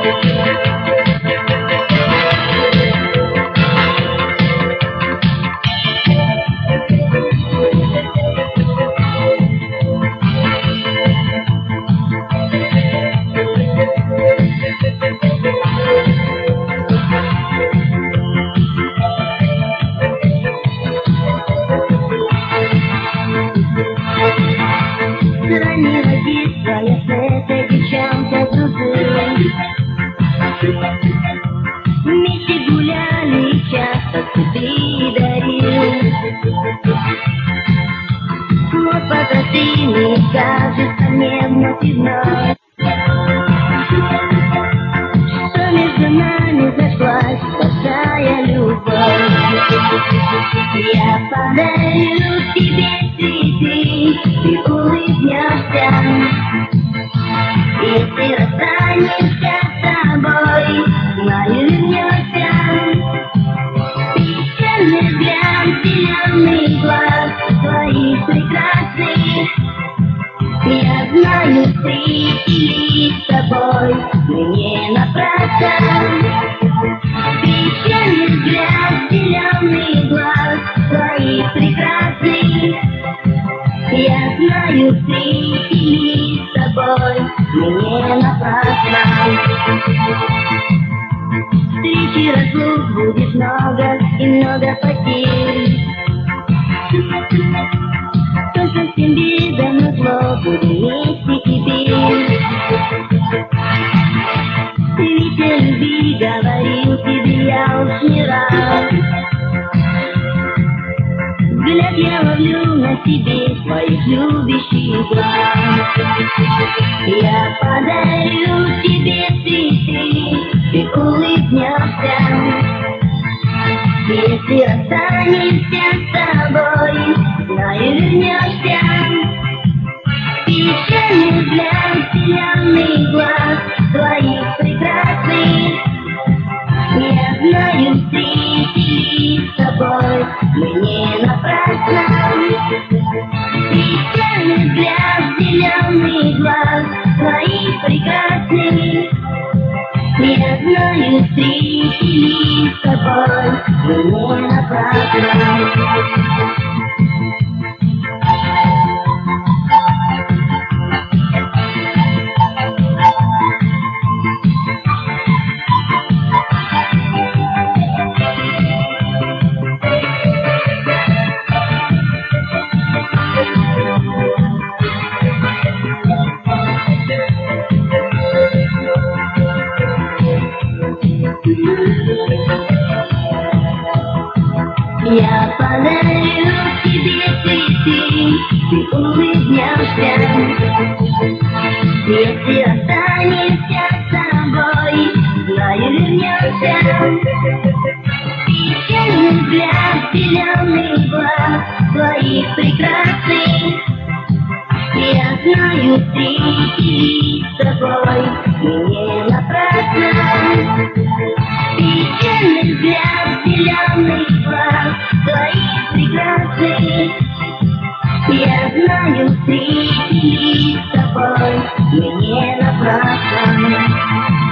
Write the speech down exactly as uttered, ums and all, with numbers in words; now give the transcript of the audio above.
Раннего детства я с этой девчонкой дружил. Вместе гуляли и часто цветы дарил. Вот подросли мы, кажется мне вновь и вновь, что между нами зашлась большая любовь. Я подарю тебе цветы, ты улыбнешься. Если расстанемся с тобой, знаю, вернешься. Печальный взгляд, зеленый глаз твоих прекрасных. Я знаю, встретились с тобой мы не напрасно. Печальный взгляд, зеленый глаз твоих прекрасных. Я знаю, встретились с тобой мы не напрасно. Встречи, разлук будет много и много потерь. Только всем бедам назло будем вместе теперь. Ведь о любви говорил тебе я уж не раз. Взгляд я ловлю на себе своих любящих глаз. Я подарю тебе цветы, ты улыбнешься. Если расстанемся с тобой, знаю, вернешься. Печальный взгляд, зеленый глаз твоих прекрасных. Я знаю, встретились с тобой мы не напрасно. Печальный взгляд, зеленый глаз твоих прекрасных. Я знаю, встретились с тобой мы не напрасно. Я подарю тебе цветы, ты улыбнешься. Если останешься с тобой, знаю, вернешься. Печальный взгляд, зеленый глаз твоих прекрасных. Я знаю, встретились с тобой мы не напрасно. Печальный взгляд, зеленый глаз твоих прекрасных. Я знаю, встретились с тобой мы не напрасно.